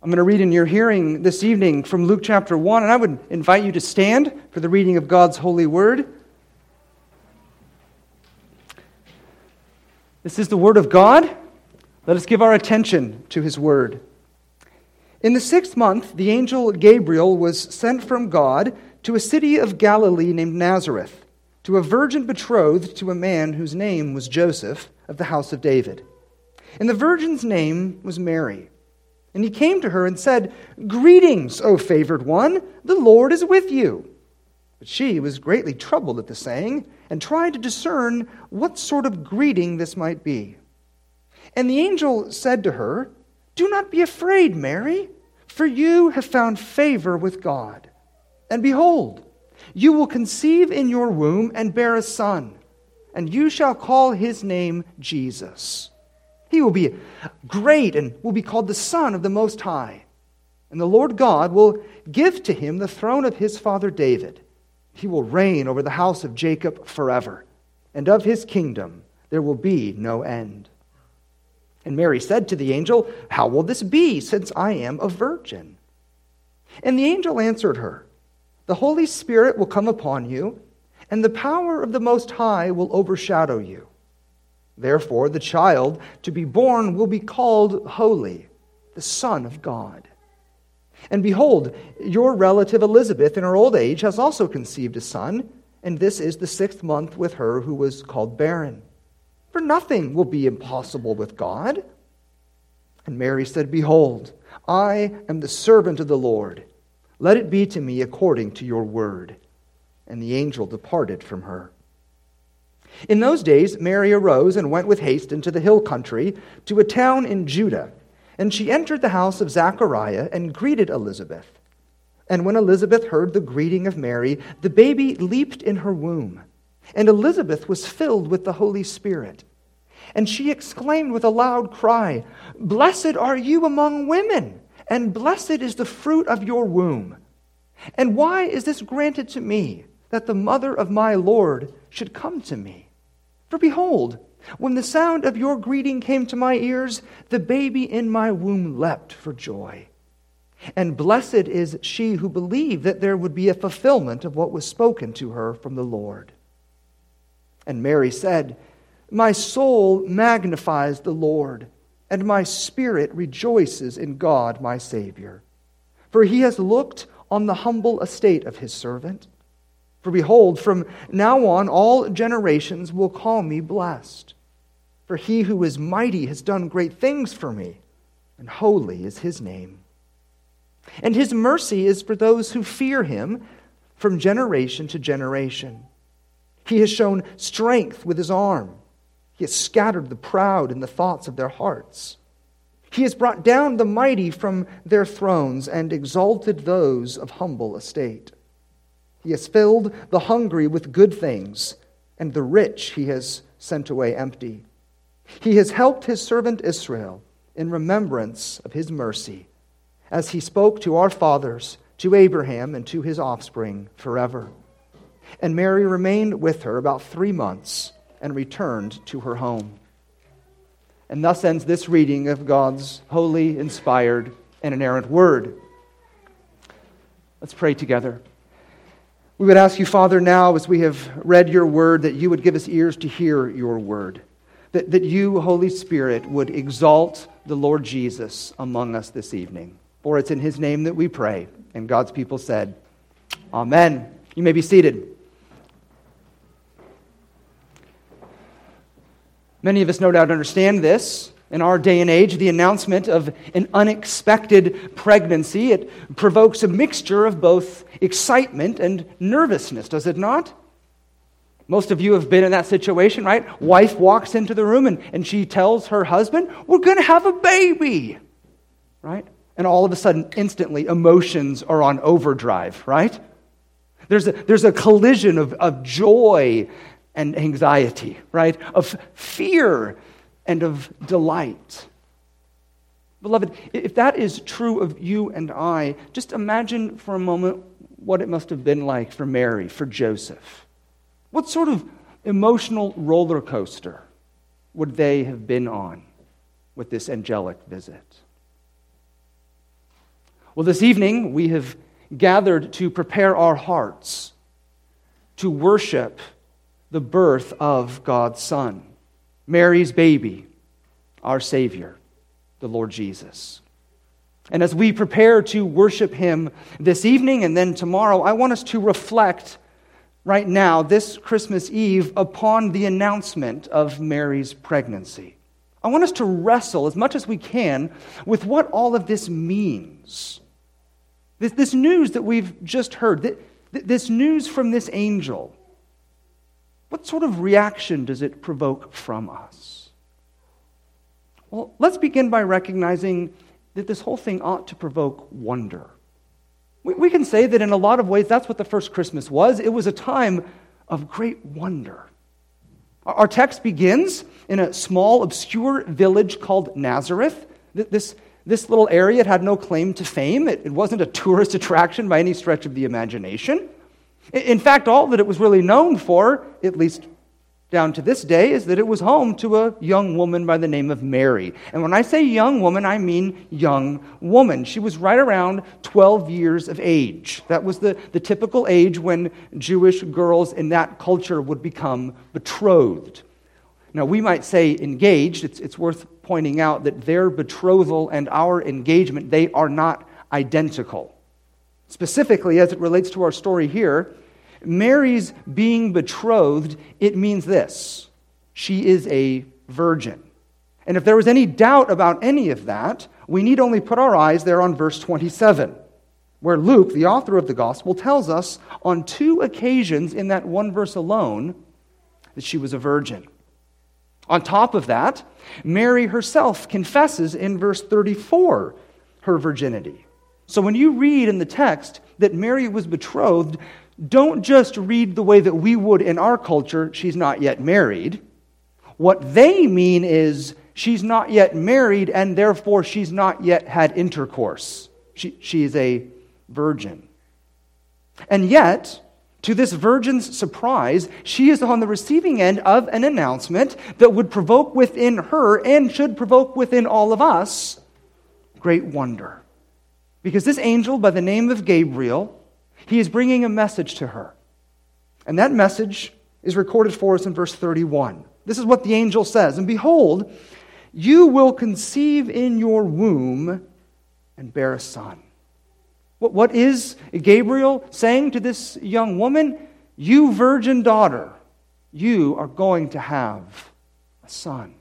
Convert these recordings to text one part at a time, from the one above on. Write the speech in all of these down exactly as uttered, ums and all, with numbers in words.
I'm going to read in your hearing this evening from Luke chapter one, and I would invite you to stand for the reading of God's holy word. This is the word of God. Let us give our attention to his word. In the sixth month, the angel Gabriel was sent from God to a city of Galilee named Nazareth, to a virgin betrothed to a man whose name was Joseph, of the house of David. And the virgin's name was Mary. And he came to her and said, "Greetings, O favored one, the Lord is with you." But she was greatly troubled at the saying, and tried to discern what sort of greeting this might be. And the angel said to her, "Do not be afraid, Mary, for you have found favor with God. And behold, you will conceive in your womb and bear a son, and you shall call his name Jesus. He will be great and will be called the Son of the Most High. And the Lord God will give to him the throne of his father David. He will reign over the house of Jacob forever, and of his kingdom there will be no end." And Mary said to the angel, "How will this be, since I am a virgin?" And the angel answered her, "The Holy Spirit will come upon you, and the power of the Most High will overshadow you. Therefore, the child to be born will be called Holy, the Son of God. And behold, your relative Elizabeth in her old age has also conceived a son, and this is the sixth month with her who was called barren. For nothing will be impossible with God." And Mary said, "Behold, I am the servant of the Lord. Let it be to me according to your word." And the angel departed from her. In those days, Mary arose and went with haste into the hill country to a town in Judah. And she entered the house of Zechariah and greeted Elizabeth. And when Elizabeth heard the greeting of Mary, the baby leaped in her womb. And Elizabeth was filled with the Holy Spirit. And she exclaimed with a loud cry, "Blessed are you among women, and blessed is the fruit of your womb. And why is this granted to me, that the mother of my Lord should come to me? For behold, when the sound of your greeting came to my ears, the baby in my womb leapt for joy. And blessed is she who believed that there would be a fulfillment of what was spoken to her from the Lord." And Mary said, "My soul magnifies the Lord, and my spirit rejoices in God my Savior. For he has looked on the humble estate of his servant. For behold, from now on all generations will call me blessed. For he who is mighty has done great things for me, and holy is his name. And his mercy is for those who fear him from generation to generation. He has shown strength with his arm. He has scattered the proud in the thoughts of their hearts. He has brought down the mighty from their thrones and exalted those of humble estate. He has filled the hungry with good things, and the rich he has sent away empty. He has helped his servant Israel in remembrance of his mercy, as he spoke to our fathers, to Abraham, and to his offspring forever." And Mary remained with her about three months and returned to her home. And thus ends this reading of God's holy, inspired, and inerrant word. Let's pray together. We would ask you, Father, now as we have read your word, that you would give us ears to hear your word. That, that you, Holy Spirit, would exalt the Lord Jesus among us this evening. For it's in his name that we pray. And God's people said, Amen. You may be seated. Many of us no doubt understand this. In our day and age, the announcement of an unexpected pregnancy, it provokes a mixture of both excitement and nervousness, does it not? Most of you have been in that situation, right? Wife walks into the room and, and she tells her husband, "We're going to have a baby," right? And all of a sudden, instantly, emotions are on overdrive, right? There's a, there's a collision of, of joy and anxiety, right? Of fear and of delight. Beloved, if that is true of you and I, just imagine for a moment what it must have been like for Mary, for Joseph. What sort of emotional roller coaster would they have been on with this angelic visit? Well, this evening we have gathered to prepare our hearts to worship the birth of God's Son, Mary's baby, our Savior, the Lord Jesus. And as we prepare to worship Him this evening and then tomorrow, I want us to reflect right now, this Christmas Eve, upon the announcement of Mary's pregnancy. I want us to wrestle as much as we can with what all of this means. This, this news that we've just heard, this news from this angel, what sort of reaction does it provoke from us? Well, let's begin by recognizing that this whole thing ought to provoke wonder. We, we can say that in a lot of ways that's what the first Christmas was. It was a time of great wonder. Our, our text begins in a small, obscure village called Nazareth. This This little area, it had no claim to fame. It, it wasn't a tourist attraction by any stretch of the imagination. In fact, all that it was really known for, at least down to this day, is that it was home to a young woman by the name of Mary. And when I say young woman, I mean young woman. She was right around twelve years of age. That was the, the typical age when Jewish girls in that culture would become betrothed. Now, we might say engaged. It's, it's worth pointing out that their betrothal and our engagement, they are not identical. Specifically, as it relates to our story here, Mary's being betrothed, it means this: she is a virgin. And if there was any doubt about any of that, we need only put our eyes there on verse twenty-seven, where Luke, the author of the gospel, tells us on two occasions in that one verse alone that she was a virgin. On top of that, Mary herself confesses in verse thirty-four her virginity. So when you read in the text that Mary was betrothed, don't just read the way that we would in our culture, she's not yet married. What they mean is she's not yet married and therefore she's not yet had intercourse. She, she is a virgin. And yet, to this virgin's surprise, she is on the receiving end of an announcement that would provoke within her and should provoke within all of us great wonder. Because this angel by the name of Gabriel, he is bringing a message to her. And that message is recorded for us in verse thirty-one. This is what the angel says: "And behold, you will conceive in your womb and bear a son." What is Gabriel saying to this young woman? You virgin daughter, you are going to have a son.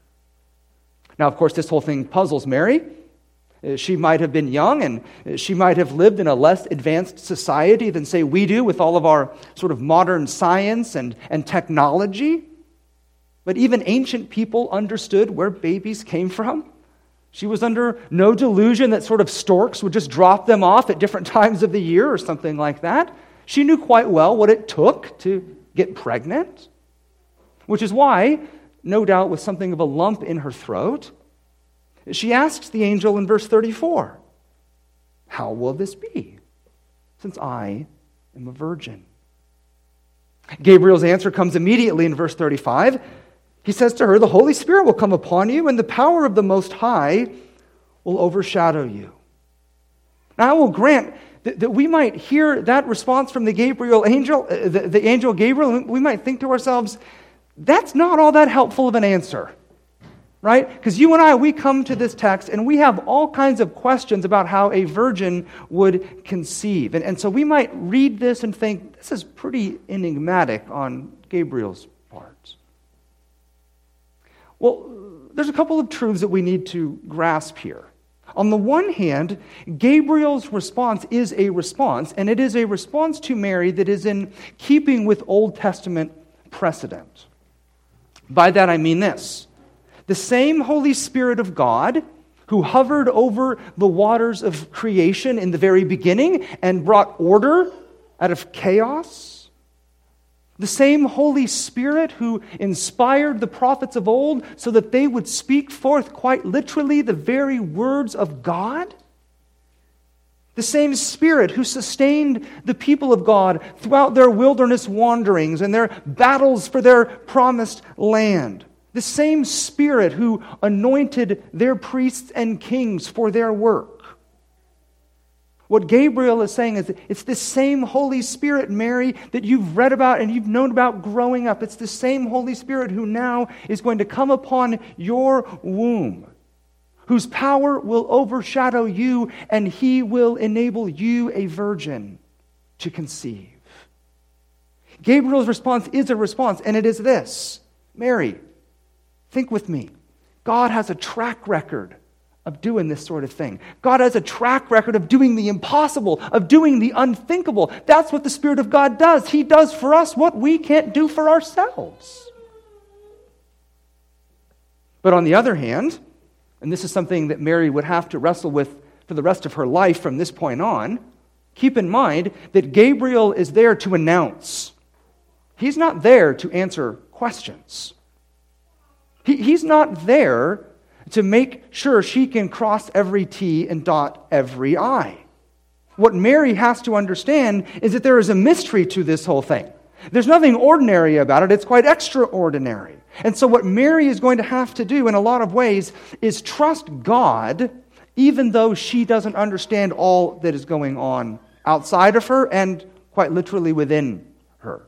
Now, of course, this whole thing puzzles Mary. She might have been young and she might have lived in a less advanced society than, say, we do with all of our sort of modern science and, and technology. But even ancient people understood where babies came from. She was under no delusion that sort of storks would just drop them off at different times of the year or something like that. She knew quite well what it took to get pregnant, which is why, no doubt with something of a lump in her throat, she asks the angel in verse thirty-four, "How will this be, since I am a virgin?" Gabriel's answer comes immediately in verse thirty-five. He says to her, "The Holy Spirit will come upon you, and the power of the Most High will overshadow you." Now, I will grant that, that we might hear that response from the Gabriel angel, uh, the, the angel Gabriel, and we might think to ourselves, that's not all that helpful of an answer, right? Because you and I, we come to this text, and we have all kinds of questions about how a virgin would conceive. And, and so we might read this and think, this is pretty enigmatic on Gabriel's part. Well, there's a couple of truths that we need to grasp here. On the one hand, Gabriel's response is a response, and it is a response to Mary that is in keeping with Old Testament precedent. By that I mean this: the same Holy Spirit of God who hovered over the waters of creation in the very beginning and brought order out of chaos, the same Holy Spirit who inspired the prophets of old so that they would speak forth quite literally the very words of God, the same Spirit who sustained the people of God throughout their wilderness wanderings and their battles for their promised land, the same Spirit who anointed their priests and kings for their work, What Gabriel is saying is that it's this same Holy Spirit, Mary, that you've read about and you've known about growing up. It's the same Holy Spirit who now is going to come upon your womb, whose power will overshadow you, and he will enable you, a virgin, to conceive. Gabriel's response is a response, and it is this. Mary, think with me. God has a track record of doing this sort of thing. God has a track record of doing the impossible, of doing the unthinkable. That's what the Spirit of God does. He does for us what we can't do for ourselves. But on the other hand, and this is something that Mary would have to wrestle with for the rest of her life from this point on, keep in mind that Gabriel is there to announce. He's not there to answer questions. He, he's not there to make sure she can cross every T and dot every I. What Mary has to understand is that there is a mystery to this whole thing. There's nothing ordinary about it. It's quite extraordinary. And so what Mary is going to have to do in a lot of ways is trust God, even though she doesn't understand all that is going on outside of her and quite literally within her.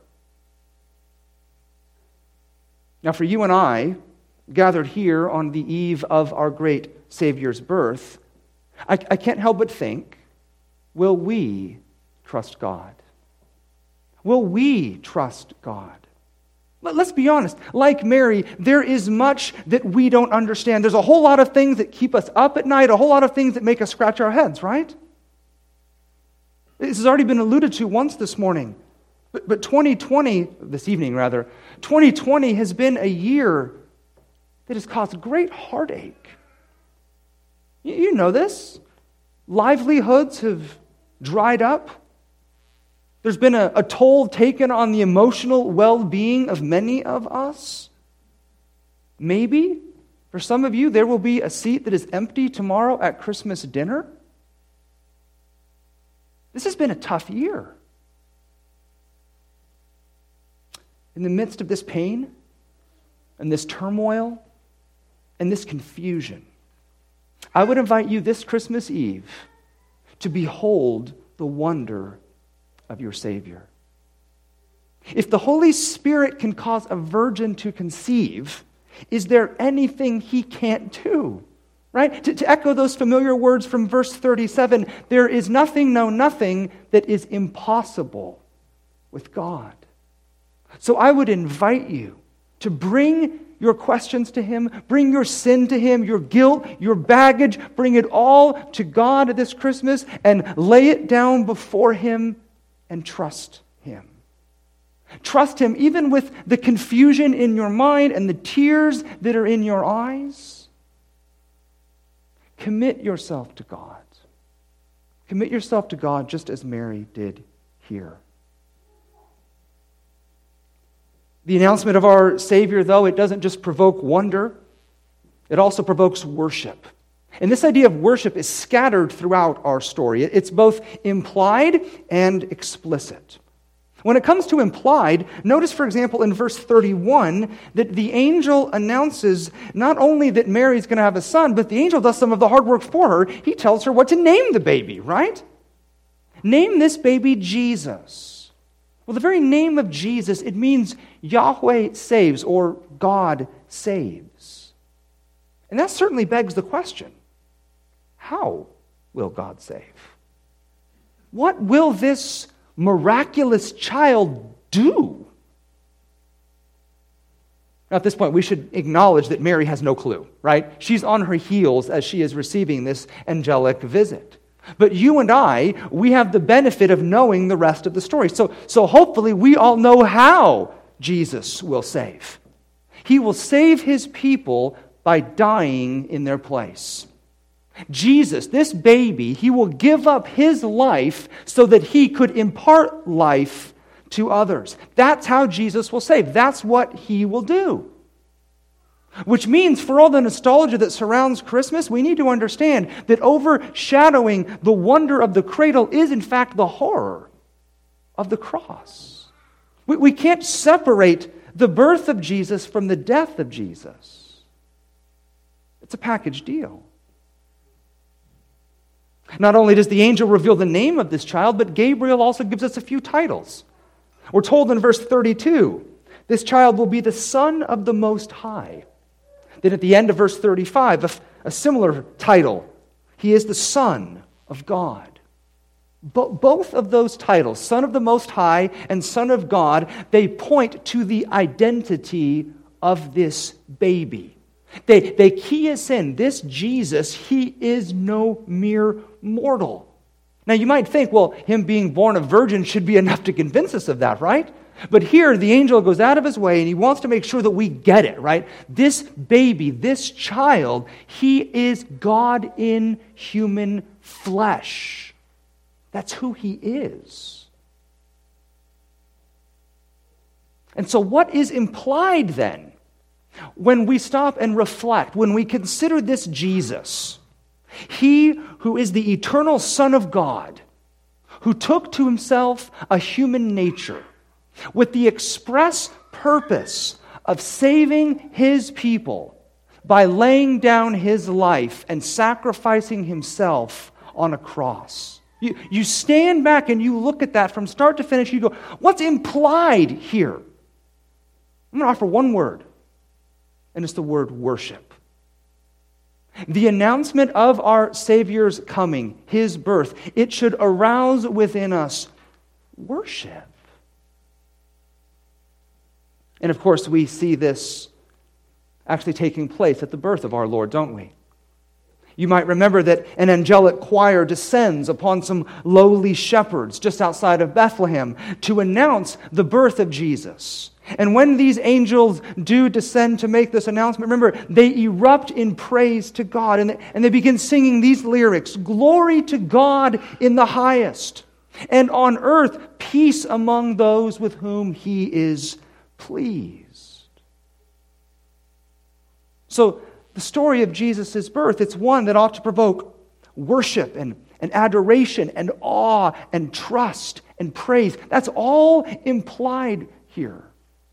Now for you and I, gathered here on the eve of our great Savior's birth, I, I can't help but think, will we trust God? Will we trust God? But let's be honest, like Mary, there is much that we don't understand. There's a whole lot of things that keep us up at night, a whole lot of things that make us scratch our heads, right? This has already been alluded to once this morning. But, but twenty twenty, this evening rather, twenty twenty has been a year that has caused great heartache. You, you know this. Livelihoods have dried up. There's been a, a toll taken on the emotional well-being of many of us. Maybe, for some of you, there will be a seat that is empty tomorrow at Christmas dinner. This has been a tough year. In the midst of this pain and this turmoil and this confusion, I would invite you this Christmas Eve to behold the wonder of your Savior. If the Holy Spirit can cause a virgin to conceive, is there anything He can't do? Right? To, to echo those familiar words from verse thirty-seven, there is nothing, no nothing, that is impossible with God. So I would invite you to bring your questions to Him, bring your sin to Him, your guilt, your baggage, bring it all to God this Christmas and lay it down before Him and trust Him. Trust Him even with the confusion in your mind and the tears that are in your eyes. Commit yourself to God. Commit yourself to God just as Mary did here. The announcement of our Savior, though, it doesn't just provoke wonder, it also provokes worship. And this idea of worship is scattered throughout our story. It's both implied and explicit. When it comes to implied, notice, for example, in verse thirty-one, that the angel announces not only that Mary's going to have a son, but the angel does some of the hard work for her. He tells her what to name the baby, right? Name this baby Jesus. Well, the very name of Jesus, it means Yahweh saves, or God saves. And that certainly begs the question, how will God save? What will this miraculous child do? Now, at this point, we should acknowledge that Mary has no clue, right? She's on her heels as she is receiving this angelic visit. But you and I, we have the benefit of knowing the rest of the story. So, so hopefully we all know how Jesus will save. He will save His people by dying in their place. Jesus, this baby, He will give up His life so that He could impart life to others. That's how Jesus will save. That's what He will do. Which means, for all the nostalgia that surrounds Christmas, we need to understand that overshadowing the wonder of the cradle is, in fact, the horror of the cross. We, we can't separate the birth of Jesus from the death of Jesus. It's a package deal. Not only does the angel reveal the name of this child, but Gabriel also gives us a few titles. We're told in verse thirty-two, this child will be the Son of the Most High. Then at the end of verse thirty-five, a, a similar title. He is the Son of God. Bo- both of those titles, Son of the Most High and Son of God, they point to the identity of this baby. They, they key us in. This Jesus, he is no mere mortal. Now you might think, well, him being born a virgin should be enough to convince us of that, right? But here the angel goes out of his way and he wants to make sure that we get it, right? This baby, this child, he is God in human flesh. That's who he is. And so what is implied then? When we stop and reflect, when we consider this Jesus, he who is the eternal Son of God, who took to himself a human nature with the express purpose of saving his people by laying down his life and sacrificing himself on a cross. You, you stand back and you look at that from start to finish, you go, what's implied here? I'm going to offer one word. And it's the word worship. The announcement of our Savior's coming, his birth, it should arouse within us worship. And of course, we see this actually taking place at the birth of our Lord, don't we? You might remember that an angelic choir descends upon some lowly shepherds just outside of Bethlehem to announce the birth of Jesus. And when these angels do descend to make this announcement, remember, they erupt in praise to God. And they, and they begin singing these lyrics, "Glory to God in the highest, and on earth peace among those with whom he is pleased." So the story of Jesus' birth, it's one that ought to provoke worship and, and adoration and awe and trust and praise. That's all implied here.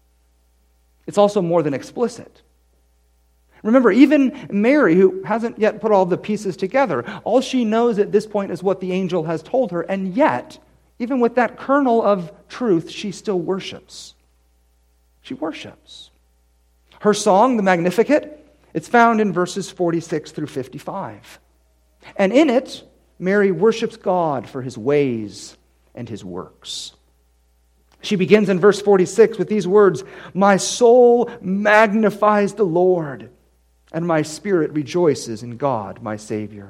It's also more than explicit. Remember, even Mary, who hasn't yet put all the pieces together, all she knows at this point is what the angel has told her, and yet, even with that kernel of truth, she still worships. She worships. Her song, the Magnificat, it's found in verses forty-six through fifty-five. And in it, Mary worships God for his ways and his works. She begins in verse forty-six with these words, "My soul magnifies the Lord, and my spirit rejoices in God, my Savior."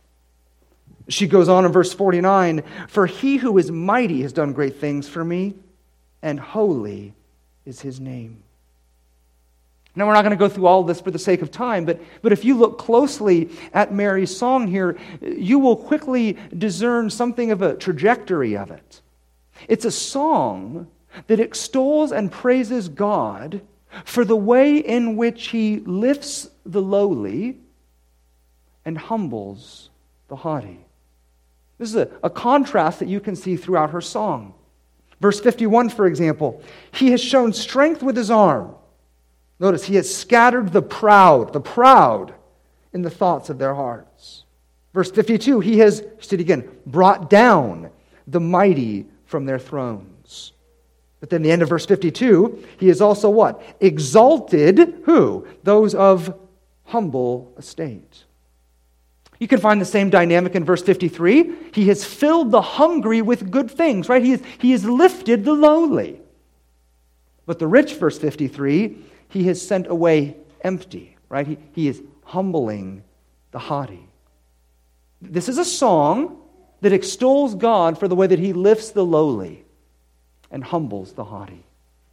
She goes on in verse forty-nine, "For he who is mighty has done great things for me, and holy is his name." Now, we're not going to go through all of this for the sake of time, but, but if you look closely at Mary's song here, you will quickly discern something of a trajectory of it. It's a song that extols and praises God for the way in which he lifts the lowly and humbles the haughty. This is a, a contrast that you can see throughout her song. Verse fifty-one, for example, "He has shown strength with his arm." Notice, he has scattered the proud, the proud in the thoughts of their hearts. Verse fifty-two, he has, see it again, brought down the mighty from their thrones. But then the end of verse fifty-two, he is also what? Exalted, who? Those of humble estate. You can find the same dynamic in verse fifty-three. He has filled the hungry with good things, right? He has, he has lifted the lowly. But the rich, verse fifty-three, he has sent away empty, right? He, he is humbling the haughty. This is a song that extols God for the way that he lifts the lowly and humbles the haughty.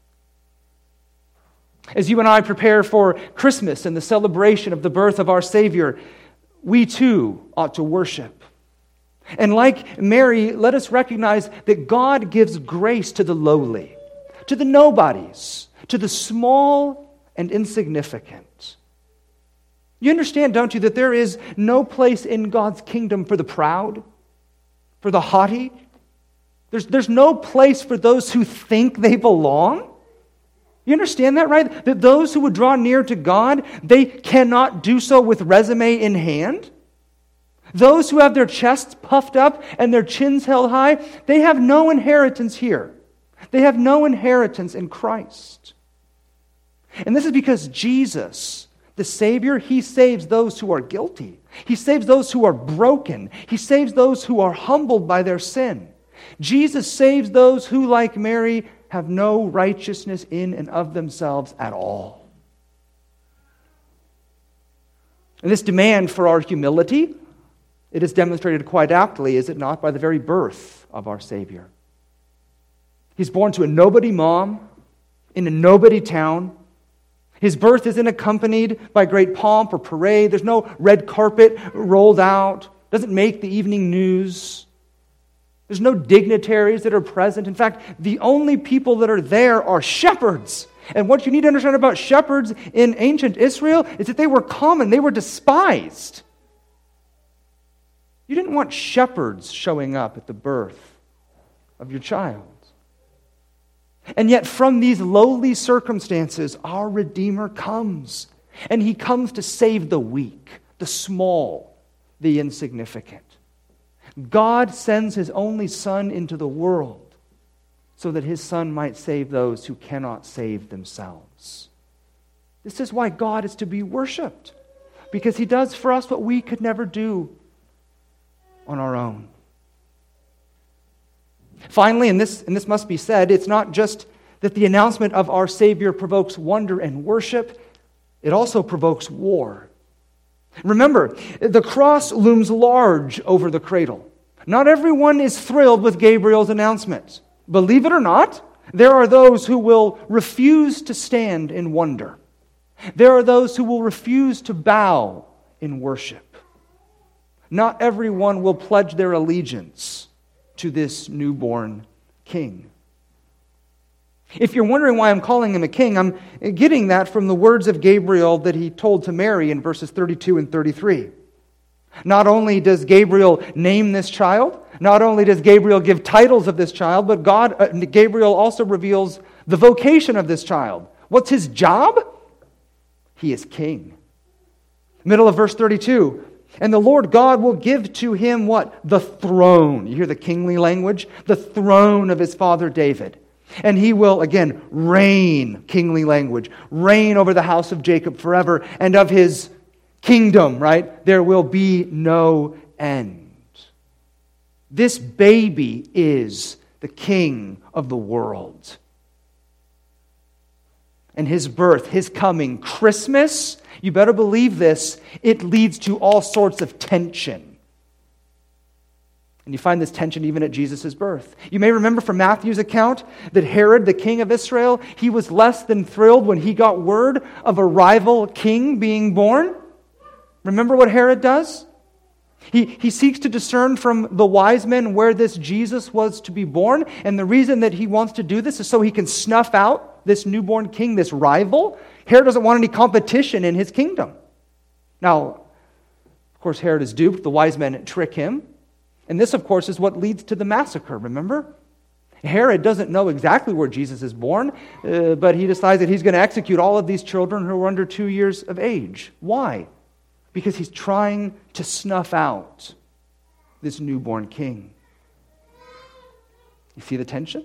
As you and I prepare for Christmas and the celebration of the birth of our Savior, we too ought to worship. And like Mary, let us recognize that God gives grace to the lowly, to the nobodies, to the small and insignificant. You understand, don't you, that there is no place in God's kingdom for the proud, for the haughty? There's, there's no place for those who think they belong. You understand that, right? That those who would draw near to God, they cannot do so with resume in hand. Those who have their chests puffed up and their chins held high, they have no inheritance here. They have no inheritance in Christ. And this is because Jesus, the Savior, He saves those who are guilty. He saves those who are broken. He saves those who are humbled by their sin. Jesus saves those who, like Mary, have no righteousness in and of themselves at all. And this demand for our humility, it is demonstrated quite aptly, is it not, by the very birth of our Savior. He's born to a nobody mom in a nobody town. His birth isn't accompanied by great pomp or parade. There's no red carpet rolled out. Doesn't make the evening news. There's no dignitaries that are present. In fact, the only people that are there are shepherds. And what you need to understand about shepherds in ancient Israel is that they were common. They were despised. You didn't want shepherds showing up at the birth of your child. And yet from these lowly circumstances, our Redeemer comes. And He comes to save the weak, the small, the insignificant. God sends His only Son into the world so that His Son might save those who cannot save themselves. This is why God is to be worshipped, because He does for us what we could never do on our own. Finally, and this, and this must be said, it's not just that the announcement of our Savior provokes wonder and worship, it also provokes war. Remember, the cross looms large over the cradle. Not everyone is thrilled with Gabriel's announcement. Believe it or not, there are those who will refuse to stand in wonder. There are those who will refuse to bow in worship. Not everyone will pledge their allegiance to this newborn king. If you're wondering why I'm calling him a king, I'm getting that from the words of Gabriel that he told to Mary in verses thirty-two and thirty-three. Not only does Gabriel name this child, not only does Gabriel give titles of this child, but God, uh, Gabriel also reveals the vocation of this child. What's his job? He is king. Middle of verse thirty-two. And the Lord God will give to him what? The throne. You hear the kingly language? The throne of his father David. And he will, again, reign, kingly language, reign over the house of Jacob forever, and of his kingdom, right? There will be no end. This baby is the king of the world. And his birth, his coming, Christmas, you better believe this, it leads to all sorts of tension. And you find this tension even at Jesus' birth. You may remember from Matthew's account that Herod, the king of Israel, he was less than thrilled when he got word of a rival king being born. Remember what Herod does? He, he seeks to discern from the wise men where this Jesus was to be born. And the reason that he wants to do this is so he can snuff out this newborn king, this rival. Herod doesn't want any competition in his kingdom. Now, of course, Herod is duped. The wise men trick him. And this, of course, is what leads to the massacre, remember? Herod doesn't know exactly where Jesus is born, uh, but he decides that he's going to execute all of these children who are under two years of age. Why? Because he's trying to snuff out this newborn king. You see the tension?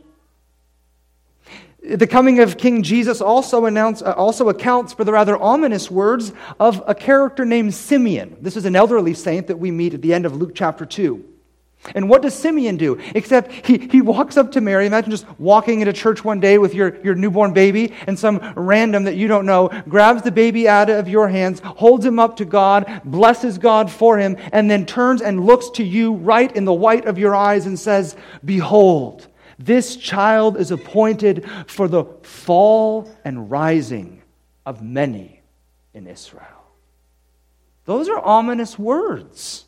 The coming of King Jesus also announce, uh, also accounts for the rather ominous words of a character named Simeon. This is an elderly saint that we meet at the end of Luke chapter two. And what does Simeon do? Except he, he walks up to Mary. Imagine just walking into church one day with your, your newborn baby, and some random that you don't know grabs the baby out of your hands, holds him up to God, blesses God for him, and then turns and looks to you right in the white of your eyes and says, "Behold, this child is appointed for the fall and rising of many in Israel." Those are ominous words.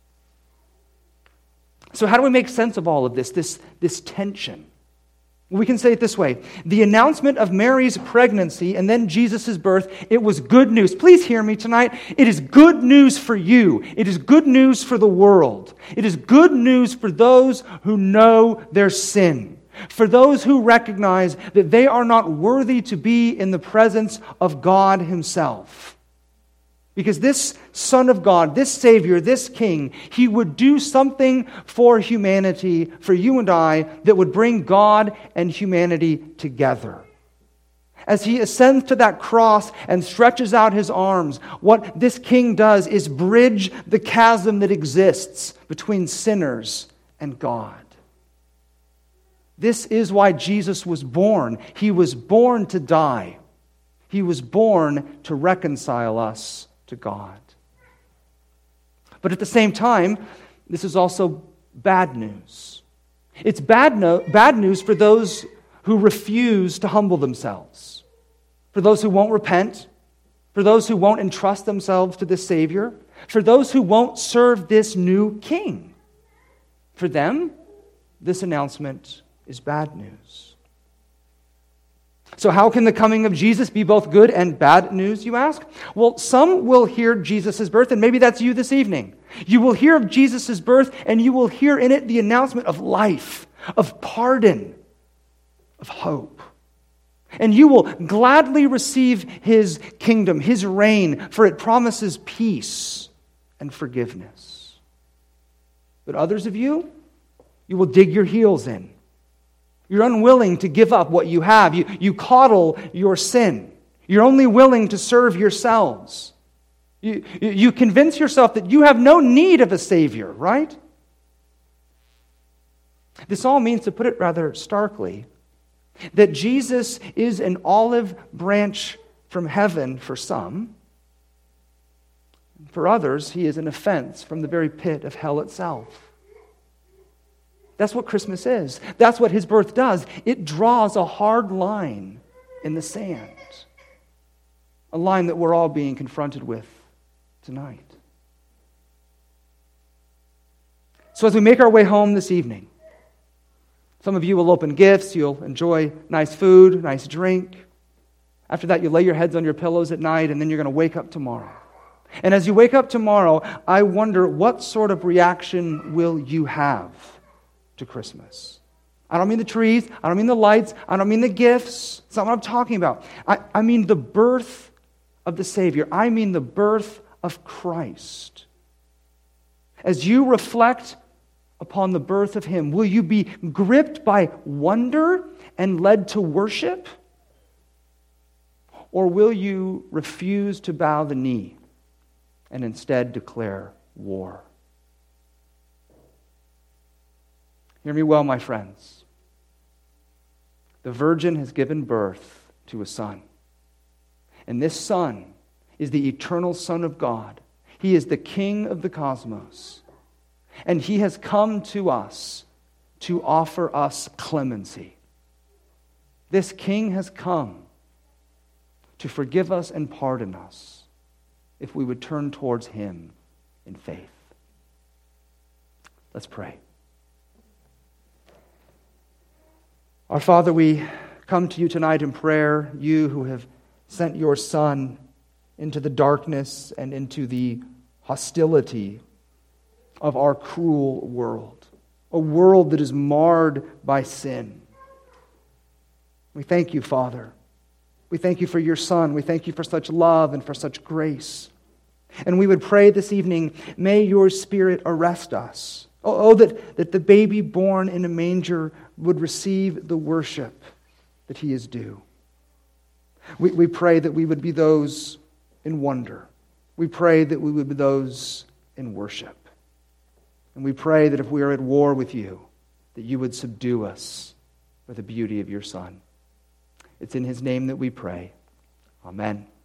So how do we make sense of all of this, this, this tension? We can say it this way. The announcement of Mary's pregnancy and then Jesus' birth, it was good news. Please hear me tonight. It is good news for you. It is good news for the world. It is good news for those who know their sin. For those who recognize that they are not worthy to be in the presence of God Himself. Because this Son of God, this Savior, this King, He would do something for humanity, for you and I, that would bring God and humanity together. As He ascends to that cross and stretches out His arms, what this King does is bridge the chasm that exists between sinners and God. This is why Jesus was born. He was born to die. He was born to reconcile us to God. But at the same time, this is also bad news. It's bad, no, bad news for those who refuse to humble themselves, for those who won't repent, for those who won't entrust themselves to the Savior, for those who won't serve this new King. For them, this announcement is bad news. So how can the coming of Jesus be both good and bad news, you ask? Well, some will hear Jesus' birth, and maybe that's you this evening. You will hear of Jesus' birth, and you will hear in it the announcement of life, of pardon, of hope. And you will gladly receive His kingdom, His reign, for it promises peace and forgiveness. But others of you, you will dig your heels in. You're unwilling to give up what you have. You, you coddle your sin. You're only willing to serve yourselves. You, you convince yourself that you have no need of a Savior, right? This all means, to put it rather starkly, that Jesus is an olive branch from heaven for some. For others, He is an offense from the very pit of hell itself. That's what Christmas is. That's what His birth does. It draws a hard line in the sand. A line that we're all being confronted with tonight. So as we make our way home this evening, some of you will open gifts, you'll enjoy nice food, nice drink. After that, you lay your heads on your pillows at night, and then you're going to wake up tomorrow. And as you wake up tomorrow, I wonder, what sort of reaction will you have to Christmas? I don't mean the trees, I don't mean the lights, I don't mean the gifts. That's not what I'm talking about. I, I mean the birth of the Savior. I mean the birth of Christ. As you reflect upon the birth of Him, will you be gripped by wonder and led to worship? Or will you refuse to bow the knee and instead declare war? Hear me well, my friends. The Virgin has given birth to a Son. And this Son is the eternal Son of God. He is the King of the cosmos. And He has come to us to offer us clemency. This King has come to forgive us and pardon us if we would turn towards Him in faith. Let's pray. Our Father, we come to You tonight in prayer, You who have sent Your Son into the darkness and into the hostility of our cruel world, a world that is marred by sin. We thank You, Father. We thank You for Your Son. We thank You for such love and for such grace. And we would pray this evening, may Your Spirit arrest us. Oh, oh that, that the baby born in a manger would receive the worship that He is due. We, we pray that we would be those in wonder. We pray that we would be those in worship. And we pray that if we are at war with You, that You would subdue us with the beauty of Your Son. It's in His name that we pray. Amen.